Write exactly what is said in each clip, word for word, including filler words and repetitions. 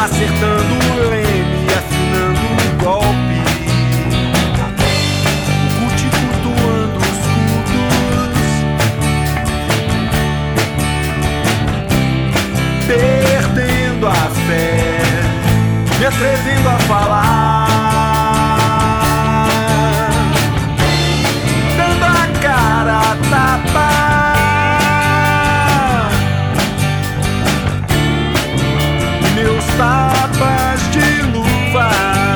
acertando o leme, afinando o golpe, o cut cultuando os cultos, perdendo a fé, me atrevendo a falar, dando a cara a tapa. Tapas de luva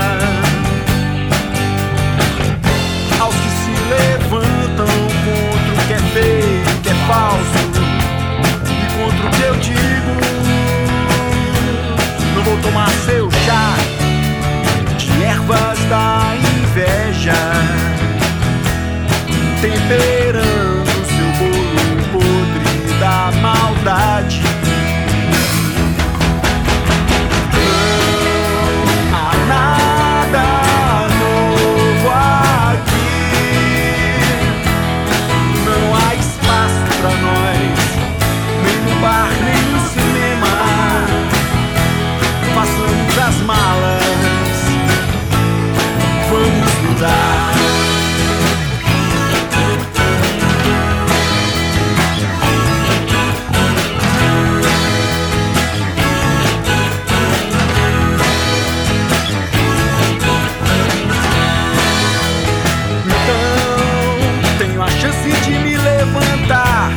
aos que se levantam contra o que é feio, que é falso, e contra o que eu digo. Não vou tomar seu chá de ervas da inveja, temperando seu bolo podre da maldade. As malas, vamos mudar. Então, tenho a chance de me levantar.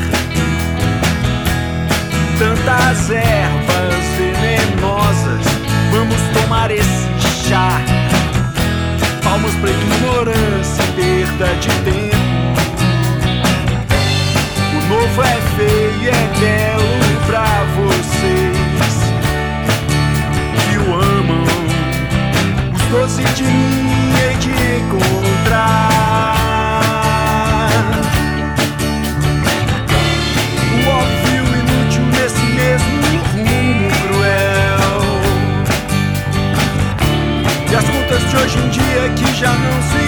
Tantas ervas venenosas, vamos tomar esse chá. Palmas pra ignorância e perda de tempo. O novo é feio e é belo pra vocês que o amam. Os doze de mim hei de encontrar. O óbvio inútil nesse mesmo rumo cruel. E as contas de hoje em dia que já não se